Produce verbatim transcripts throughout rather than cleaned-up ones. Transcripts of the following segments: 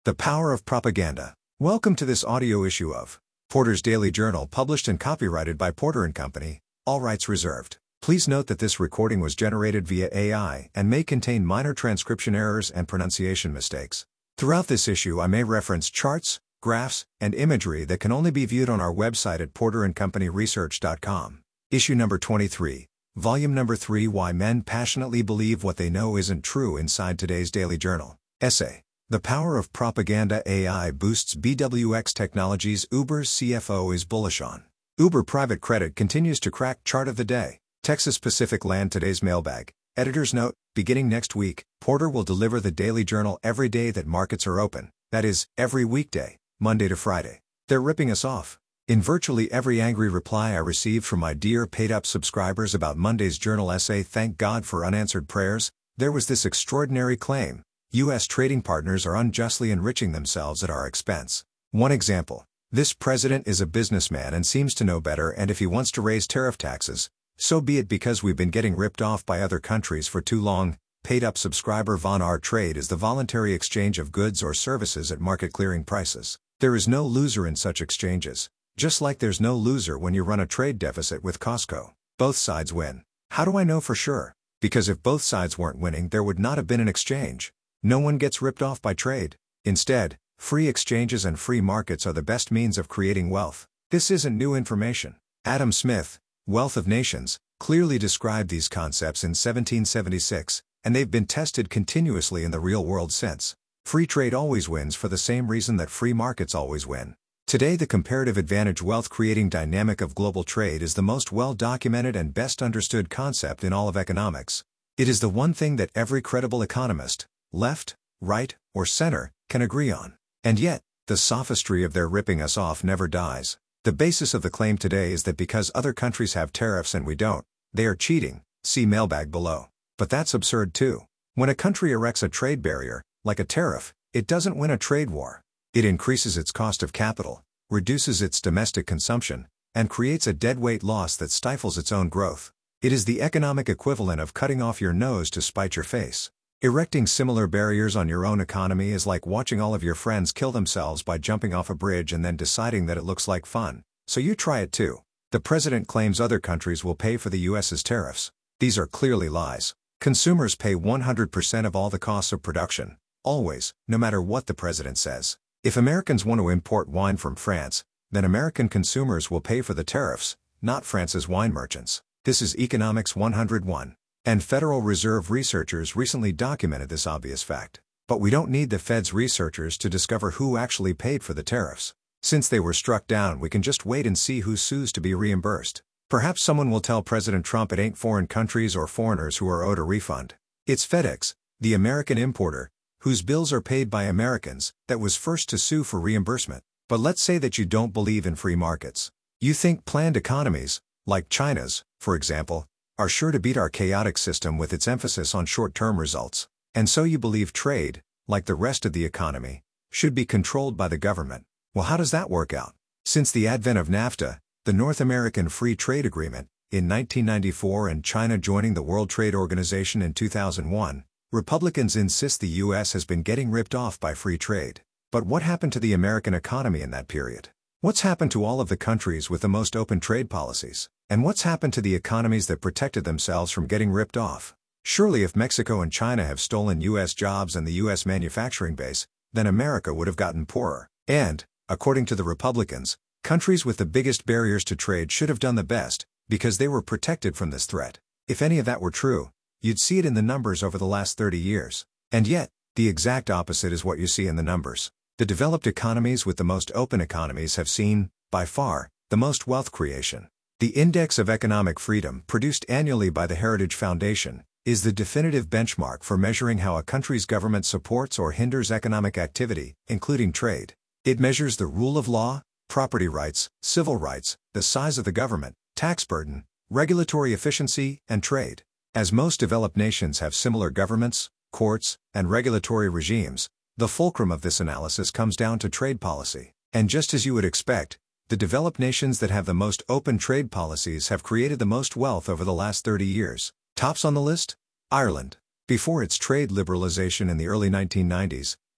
The Power of Propaganda. Welcome to this audio issue of Porter's Daily Journal, published and copyrighted by Porter and Company, all rights reserved. Please note that this recording was generated via A I and may contain minor transcription errors and pronunciation mistakes. Throughout this issue I may reference charts, graphs, and imagery that can only be viewed on our website at porter and company research dot com. Issue number twenty-three, Volume number three, Why Men Passionately Believe What They Know Isn't True, inside today's Daily Journal. Essay. The Power of Propaganda. A I boosts B W X Technologies. Uber's C F O is bullish on Uber private credit continues to crack chart of the day. Texas Pacific Land. Today's mailbag. Editor's note: beginning next week, Porter will deliver the Daily Journal every day that markets are open, that is, every weekday, Monday to Friday. They're ripping us off. In virtually every angry reply I received from my dear paid-up subscribers about Monday's Journal essay, thank God for unanswered prayers, there was this extraordinary claim: U S trading partners are unjustly enriching themselves at our expense. One example: this president is a businessman and seems to know better, and if he wants to raise tariff taxes, so be it, because we've been getting ripped off by other countries for too long. Paid-up subscriber Von Our trade is the voluntary exchange of goods or services at market clearing prices. There is no loser in such exchanges. Just like there's no loser when you run a trade deficit with Costco. Both sides win. How do I know for sure? Because if both sides weren't winning, there would not have been an exchange. No one gets ripped off by trade. Instead, free exchanges and free markets are the best means of creating wealth. This isn't new information. Adam Smith, Wealth of Nations, clearly described these concepts in seventeen seventy-six, and they've been tested continuously in the real world since. Free trade always wins for the same reason that free markets always win. Today, the comparative advantage wealth-creating dynamic of global trade is the most well-documented and best understood concept in all of economics. It is the one thing that every credible economist, left, right, or center, can agree on. And yet, the sophistry of their ripping us off never dies. The basis of the claim today is that because other countries have tariffs and we don't, they are cheating. See mailbag below. But that's absurd too. When a country erects a trade barrier, like a tariff, it doesn't win a trade war. It increases its cost of capital, reduces its domestic consumption, and creates a deadweight loss that stifles its own growth. It is the economic equivalent of cutting off your nose to spite your face. Erecting similar barriers on your own economy is like watching all of your friends kill themselves by jumping off a bridge and then deciding that it looks like fun, so you try it too. The president claims other countries will pay for the U S's tariffs. These are clearly lies. Consumers pay one hundred percent of all the costs of production, always, no matter what the president says. If Americans want to import wine from France, then American consumers will pay for the tariffs, not France's wine merchants. This is Economics one oh one. And Federal Reserve researchers recently documented this obvious fact. But we don't need the Fed's researchers to discover who actually paid for the tariffs. Since they were struck down, we can just wait and see who sues to be reimbursed. Perhaps someone will tell President Trump it ain't foreign countries or foreigners who are owed a refund. It's FedEx, the American importer, whose bills are paid by Americans, that was first to sue for reimbursement. But let's say that you don't believe in free markets. You think planned economies, like China's, for example, are sure to beat our chaotic system with its emphasis on short-term results. And so you believe trade, like the rest of the economy, should be controlled by the government. Well, how does that work out? Since the advent of NAFTA, the North American Free Trade Agreement, in nineteen ninety-four, and China joining the World Trade Organization in two thousand one, Republicans insist the U S has been getting ripped off by free trade. But what happened to the American economy in that period? What's happened to all of the countries with the most open trade policies? And what's happened to the economies that protected themselves from getting ripped off? Surely if Mexico and China have stolen U S jobs and the U S manufacturing base, then America would have gotten poorer. And, according to the Republicans, countries with the biggest barriers to trade should have done the best, because they were protected from this threat. If any of that were true, you'd see it in the numbers over the last thirty years. And yet, the exact opposite is what you see in the numbers. The developed economies with the most open economies have seen, by far, the most wealth creation. The Index of Economic Freedom, produced annually by the Heritage Foundation, is the definitive benchmark for measuring how a country's government supports or hinders economic activity, including trade. It measures the rule of law, property rights, civil rights, the size of the government, tax burden, regulatory efficiency, and trade. As most developed nations have similar governments, courts, and regulatory regimes, the fulcrum of this analysis comes down to trade policy. And just as you would expect, the developed nations that have the most open trade policies have created the most wealth over the last thirty years. Tops on the list? Ireland. Before its trade liberalization in the early nineteen nineties,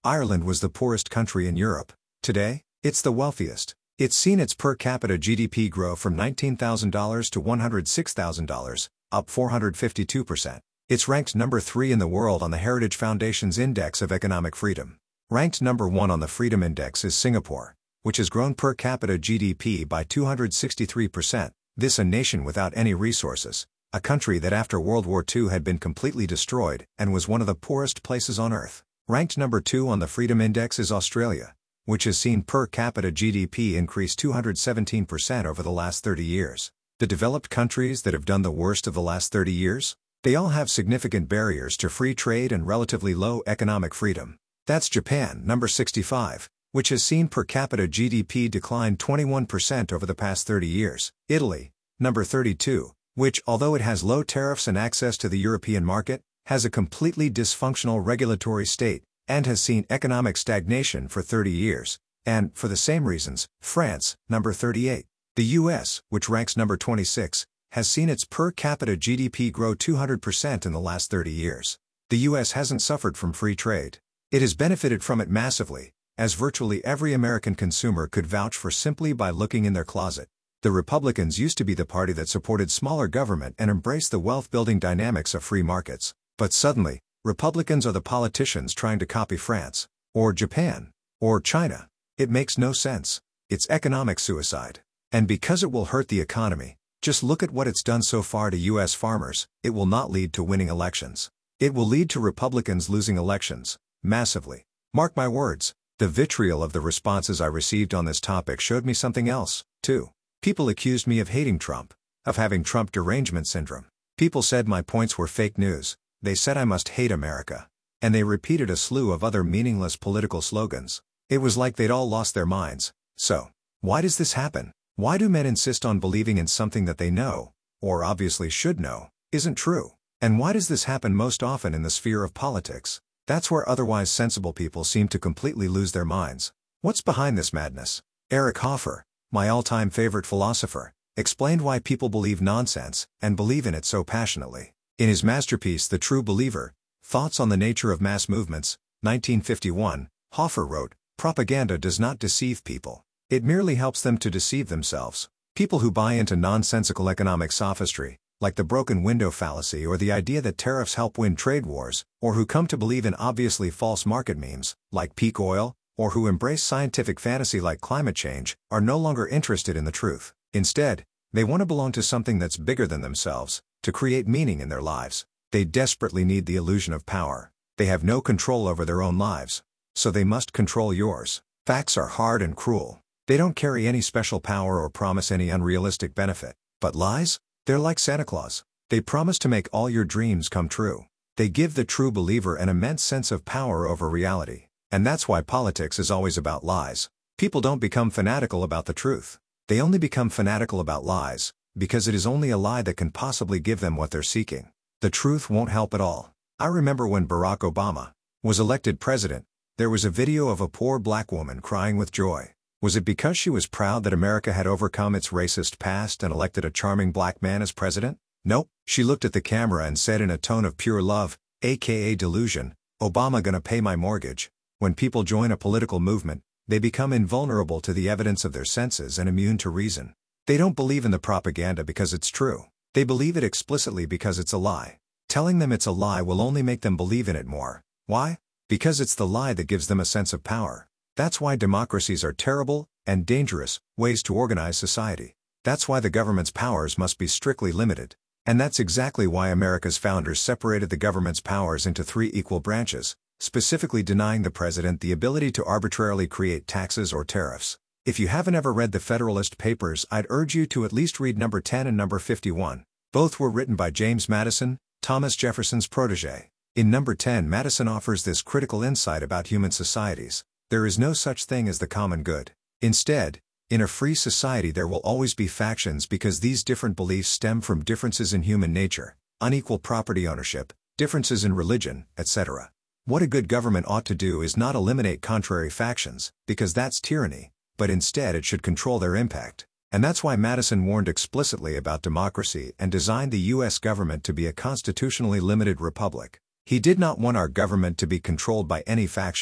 Ireland was the poorest country in Europe. Today, it's the wealthiest. It's seen its per capita G D P grow from nineteen thousand dollars to one hundred six thousand dollars, up four hundred fifty-two percent. It's ranked number three in the world on the Heritage Foundation's Index of Economic Freedom. Ranked number one on the Freedom Index is Singapore, which has grown per capita G D P by two hundred sixty-three percent. This a nation without any resources, a country that after World War Two had been completely destroyed and was one of the poorest places on earth. Ranked number two on the Freedom Index is Australia, which has seen per capita G D P increase two hundred seventeen percent over the last thirty years. The developed countries that have done the worst of the last thirty years? They all have significant barriers to free trade and relatively low economic freedom. That's Japan, number sixty-five, which has seen per capita G D P decline twenty-one percent over the past thirty years. Italy, number thirty-two, which, although it has low tariffs and access to the European market, has a completely dysfunctional regulatory state, and has seen economic stagnation for thirty years. And, for the same reasons, France, number thirty-eight. The U S, which ranks number twenty-six, has seen its per capita G D P grow two hundred percent in the last thirty years. The U S hasn't suffered from free trade. It has benefited from it massively, as virtually every American consumer could vouch for simply by looking in their closet. The Republicans used to be the party that supported smaller government and embraced the wealth-building dynamics of free markets. But suddenly, Republicans are the politicians trying to copy France, or Japan, or China. It makes no sense. It's economic suicide. And because it will hurt the economy, just look at what it's done so far to U S farmers. It will not lead to winning elections. It will lead to Republicans losing elections, massively. Mark my words. The vitriol of the responses I received on this topic showed me something else, too. People accused me of hating Trump, of having Trump derangement syndrome. People said my points were fake news. They said I must hate America. And they repeated a slew of other meaningless political slogans. It was like they'd all lost their minds. So, why does this happen? Why do men insist on believing in something that they know, or obviously should know, isn't true? And why does this happen most often in the sphere of politics? That's where otherwise sensible people seem to completely lose their minds. What's behind this madness? Eric Hoffer, my all-time favorite philosopher, explained why people believe nonsense, and believe in it so passionately. In his masterpiece The True Believer, Thoughts on the Nature of Mass Movements, nineteen fifty-one, Hoffer wrote, "Propaganda does not deceive people. It merely helps them to deceive themselves. People who buy into nonsensical economic sophistry, like the broken window fallacy or the idea that tariffs help win trade wars, or who come to believe in obviously false market memes, like peak oil, or who embrace scientific fantasy like climate change, are no longer interested in the truth. Instead, they want to belong to something that's bigger than themselves, to create meaning in their lives. They desperately need the illusion of power. They have no control over their own lives. So they must control yours. Facts are hard and cruel. They don't carry any special power or promise any unrealistic benefit. But lies? They're like Santa Claus. They promise to make all your dreams come true. They give the true believer an immense sense of power over reality. And that's why politics is always about lies. People don't become fanatical about the truth. They only become fanatical about lies, because it is only a lie that can possibly give them what they're seeking. The truth won't help at all. I remember when Barack Obama was elected president, there was a video of a poor black woman crying with joy. Was it because she was proud that America had overcome its racist past and elected a charming black man as president? Nope. She looked at the camera and said in a tone of pure love, aka delusion, "Obama gonna pay my mortgage." When people join a political movement, they become invulnerable to the evidence of their senses and immune to reason. They don't believe in the propaganda because it's true. They believe it explicitly because it's a lie. Telling them it's a lie will only make them believe in it more. Why? Because it's the lie that gives them a sense of power. That's why democracies are terrible and dangerous ways to organize society. That's why the government's powers must be strictly limited. And that's exactly why America's founders separated the government's powers into three equal branches, specifically denying the president the ability to arbitrarily create taxes or tariffs. If you haven't ever read the Federalist Papers, I'd urge you to at least read number ten and number fifty-one. Both were written by James Madison, Thomas Jefferson's protege. In number ten, Madison offers this critical insight about human societies. There is no such thing as the common good. Instead, in a free society there will always be factions because these different beliefs stem from differences in human nature, unequal property ownership, differences in religion, et cetera. What a good government ought to do is not eliminate contrary factions, because that's tyranny, but instead it should control their impact. And that's why Madison warned explicitly about democracy and designed the U S government to be a constitutionally limited republic. He did not want our government to be controlled by any faction.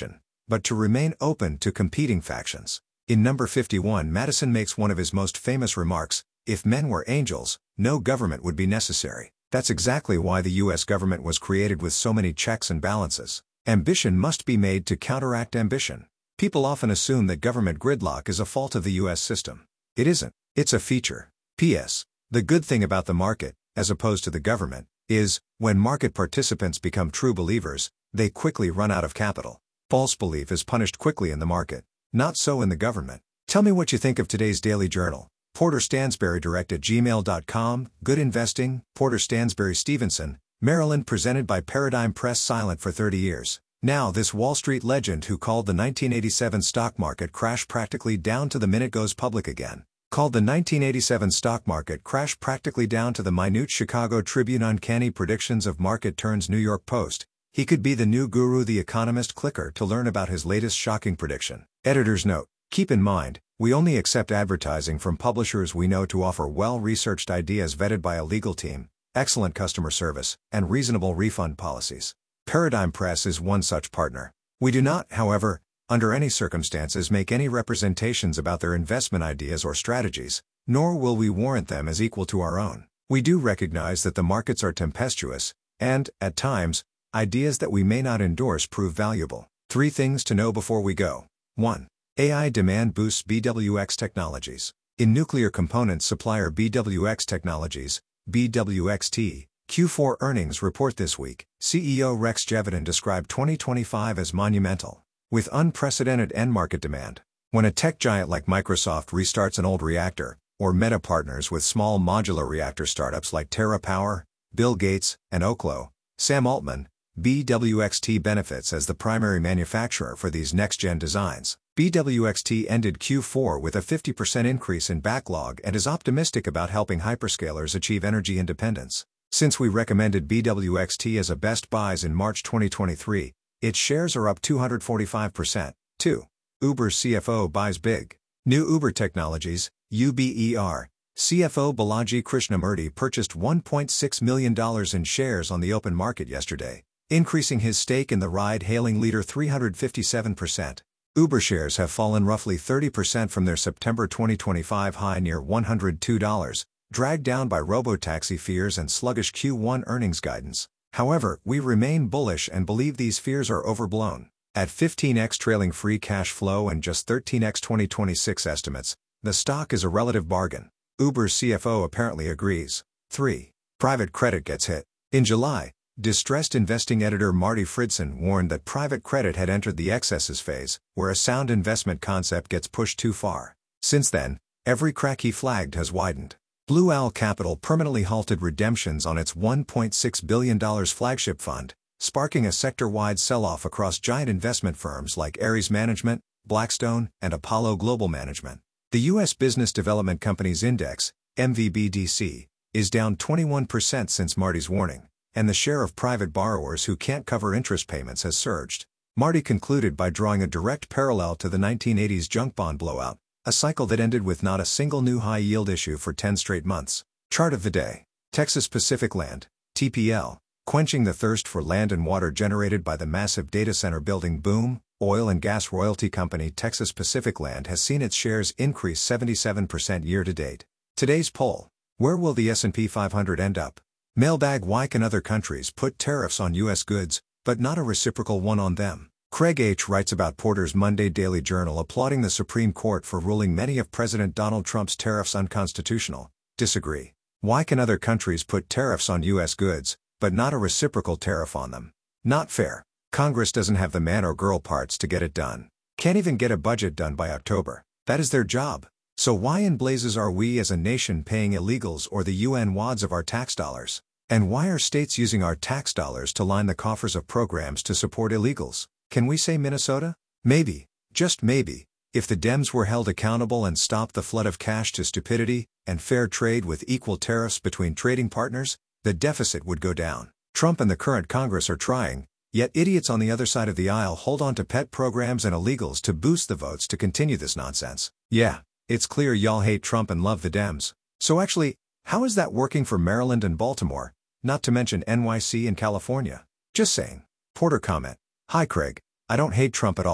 but to remain open to competing factions. In number fifty-one, Madison makes one of his most famous remarks: "If men were angels, no government would be necessary." That's exactly why the U S government was created, with so many checks and balances. Ambition must be made to counteract ambition. People often assume that government gridlock is a fault of the U S system. It isn't. It's a feature. P S. The good thing about the market, as opposed to the government, is, when market participants become true believers, they quickly run out of capital. False belief is punished quickly in the market. Not so in the government. Tell me what you think of today's Daily Journal. Porter Stansberry direct at gmail dot com. Good investing, Porter Stansberry Stevenson, Maryland. Presented by Paradigm Press. Silent for thirty years. Now this Wall Street legend who called the nineteen eighty-seven stock market crash practically down to the minute goes public again. Called the nineteen eighty-seven stock market crash practically down to the minute. Chicago Tribune. Uncanny predictions of market turns. New York Post. He could be the new guru. The Economist. Clicker to learn about his latest shocking prediction. Editor's note: keep in mind, we only accept advertising from publishers we know to offer well-researched ideas vetted by a legal team, excellent customer service, and reasonable refund policies. Paradigm Press is one such partner. We do not, however, under any circumstances make any representations about their investment ideas or strategies, nor will we warrant them as equal to our own. We do recognize that the markets are tempestuous, and, at times, ideas that we may not endorse prove valuable. Three things to know before we go. one. A I demand boosts B W X Technologies. In nuclear components supplier B W X Technologies, B W X T, Q four earnings report this week, C E O Rex Geveden described twenty twenty-five as monumental, with unprecedented end-market demand. When a tech giant like Microsoft restarts an old reactor, or Meta partners with small modular reactor startups like TerraPower, Bill Gates, and Oklo, Sam Altman, B W X T benefits as the primary manufacturer for these next-gen designs. B W X T ended Q four with a fifty percent increase in backlog and is optimistic about helping hyperscalers achieve energy independence. Since we recommended B W X T as a best buys in March twenty twenty-three, its shares are up two hundred forty-five percent. two. Uber's C F O buys big. New Uber Technologies, U B E R, C F O Balaji Krishnamurthy purchased one point six million dollars in shares on the open market yesterday, increasing his stake in the ride-hailing leader three hundred fifty-seven percent. Uber shares have fallen roughly thirty percent from their September twenty twenty-five high near one hundred two dollars, dragged down by robotaxi fears and sluggish Q one earnings guidance. However, we remain bullish and believe these fears are overblown. At fifteen x trailing free cash flow and just thirteen x twenty twenty-six estimates, the stock is a relative bargain. Uber's C F O apparently agrees. three. Private credit gets hit. In July, distressed investing editor Marty Fridson warned that private credit had entered the excesses phase, where a sound investment concept gets pushed too far. Since then, every crack he flagged has widened. Blue Owl Capital permanently halted redemptions on its one point six billion dollars flagship fund, sparking a sector-wide sell-off across giant investment firms like Ares Management, Blackstone, and Apollo Global Management. The U S Business Development Companies Index, M V B D C, is down twenty-one percent since Marty's warning, and the share of private borrowers who can't cover interest payments has surged. Marty concluded by drawing a direct parallel to the nineteen eighties junk bond blowout, a cycle that ended with not a single new high-yield issue for ten straight months. Chart of the day. Texas Pacific Land, T P L, quenching the thirst for land and water generated by the massive data center building boom. Oil and gas royalty company Texas Pacific Land has seen its shares increase seventy-seven percent year-to-date. Today's poll: where will the S and P five hundred end up? Mailbag: why can other countries put tariffs on U S goods, but not a reciprocal one on them? Craig H. writes about Porter's Monday Daily Journal applauding the Supreme Court for ruling many of President Donald Trump's tariffs unconstitutional. Disagree. Why can other countries put tariffs on U S goods, but not a reciprocal tariff on them? Not fair. Congress doesn't have the man or girl parts to get it done. Can't even get a budget done by October. That is their job. So why in blazes are we as a nation paying illegals or the U N wads of our tax dollars? And why are states using our tax dollars to line the coffers of programs to support illegals? Can we say Minnesota? Maybe, just maybe, if the Dems were held accountable and stopped the flood of cash to stupidity, and fair trade with equal tariffs between trading partners, the deficit would go down. Trump and the current Congress are trying, yet idiots on the other side of the aisle hold on to pet programs and illegals to boost the votes to continue this nonsense. Yeah, it's clear y'all hate Trump and love the Dems. So actually, how is that working for Maryland and Baltimore, not to mention N Y C and California? Just saying. Porter comment: hi Craig, I don't hate Trump at all.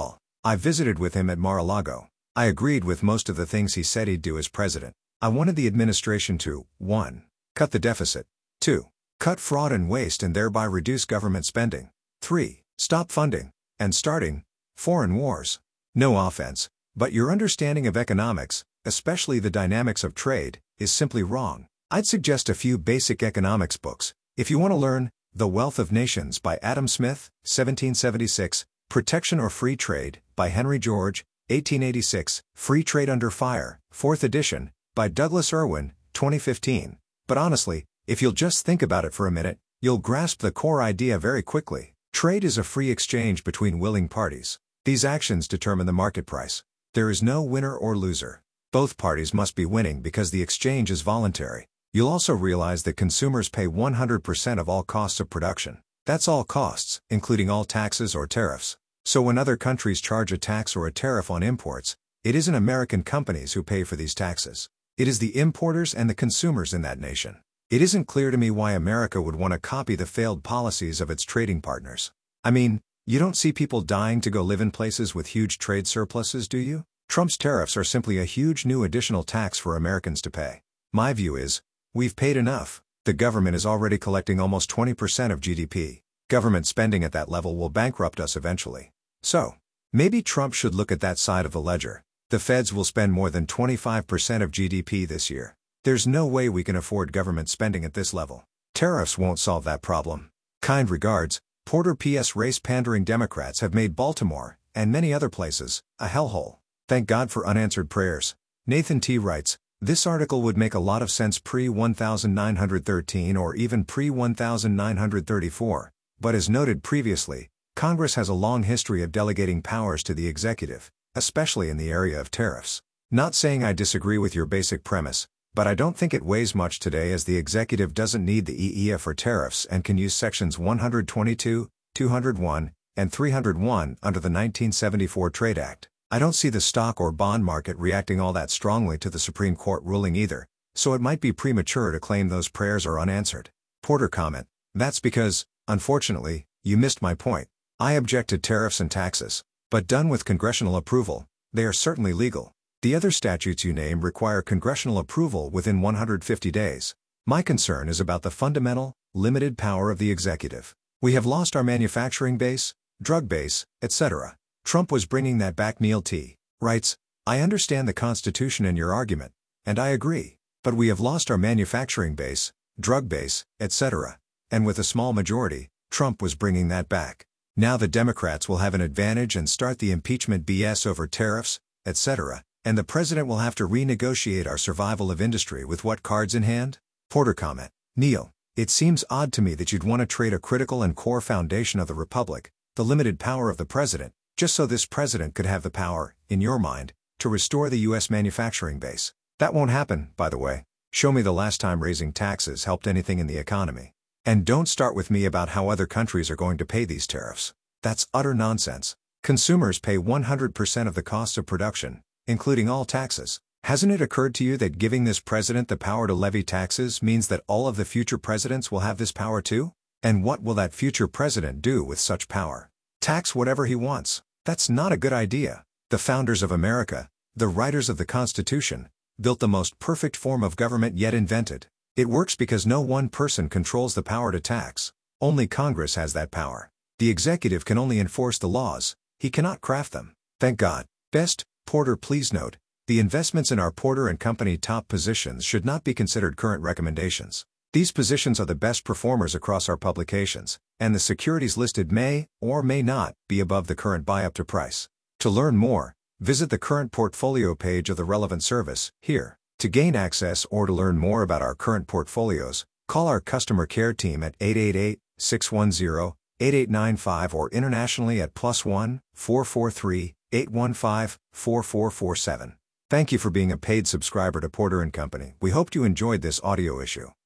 I visited with him at Mar-a-Lago. I agreed with most of the things he said he'd do as president. I wanted the administration to, one. Cut the deficit. two. Cut fraud and waste and thereby reduce government spending. three. Stop funding and starting foreign wars. No offense, but your understanding of economics, especially the dynamics of trade, is simply wrong. I'd suggest a few basic economics books. If you want to learn The Wealth of Nations by Adam Smith, seventeen seventy-six, Protection or Free Trade by Henry George, eighteen eighty-six, Free Trade Under Fire, fourth edition, by Douglas Irwin, twenty fifteen. But honestly, if you'll just think about it for a minute, you'll grasp the core idea very quickly. Trade is a free exchange between willing parties. These actions determine the market price. There is no winner or loser. Both parties must be winning because the exchange is voluntary. You'll also realize that consumers pay one hundred percent of all costs of production. That's all costs, including all taxes or tariffs. So when other countries charge a tax or a tariff on imports, it isn't American companies who pay for these taxes. It is the importers and the consumers in that nation. It isn't clear to me why America would want to copy the failed policies of its trading partners. I mean, you don't see people dying to go live in places with huge trade surpluses, do you? Trump's tariffs are simply a huge new additional tax for Americans to pay. My view is, we've paid enough. The government is already collecting almost twenty percent of G D P. Government spending at that level will bankrupt us eventually. So, maybe Trump should look at that side of the ledger. The feds will spend more than twenty-five percent of G D P this year. There's no way we can afford government spending at this level. Tariffs won't solve that problem. Kind regards, Porter. P S Race-pandering Democrats have made Baltimore, and many other places, a hellhole. Thank God for unanswered prayers. Nathan T. writes, this article would make a lot of sense pre nineteen thirteen or even pre nineteen thirty-four, but as noted previously, Congress has a long history of delegating powers to the executive, especially in the area of tariffs. Not saying I disagree with your basic premise, but I don't think it weighs much today as the executive doesn't need the E E A for tariffs and can use sections one twenty-two, two oh one, and three oh one under the nineteen seventy-four Trade Act. I don't see the stock or bond market reacting all that strongly to the Supreme Court ruling either, so it might be premature to claim those prayers are unanswered. Porter comment, that's because, unfortunately, you missed my point. I object to tariffs and taxes, but done with congressional approval, they are certainly legal. The other statutes you name require congressional approval within one hundred fifty days. My concern is about the fundamental, limited power of the executive. We have lost our manufacturing base, drug base, et cetera. Trump was bringing that back. Neil T. writes, I understand the Constitution and your argument, and I agree, but we have lost our manufacturing base, drug base, et cetera. And with a small majority, Trump was bringing that back. Now the Democrats will have an advantage and start the impeachment B S over tariffs, et cetera. And the president will have to renegotiate our survival of industry with what cards in hand? Porter comment, Neil, it seems odd to me that you'd want to trade a critical and core foundation of the republic, the limited power of the president, just so this president could have the power, in your mind, to restore the U S manufacturing base. That won't happen, by the way. Show me the last time raising taxes helped anything in the economy. And don't start with me about how other countries are going to pay these tariffs. That's utter nonsense. Consumers pay one hundred percent of the costs of production, including all taxes. Hasn't it occurred to you that giving this president the power to levy taxes means that all of the future presidents will have this power too? And what will that future president do with such power? Tax whatever he wants. That's not a good idea. The founders of America, the writers of the Constitution, built the most perfect form of government yet invented. It works because no one person controls the power to tax. Only Congress has that power. The executive can only enforce the laws, he cannot craft them. Thank God. Best, Porter. Please note, the investments in our Porter and Company top positions should not be considered current recommendations. These positions are the best performers across our publications, and the securities listed may, or may not, be above the current buy-up to price. To learn more, visit the current portfolio page of the relevant service, here. To gain access or to learn more about our current portfolios, call our customer care team at eight eight eight, six one zero, eight eight nine five or internationally at plus one, four four three, eight one five, four four four seven. Thank you for being a paid subscriber to Porter and Company. We hoped you enjoyed this audio issue.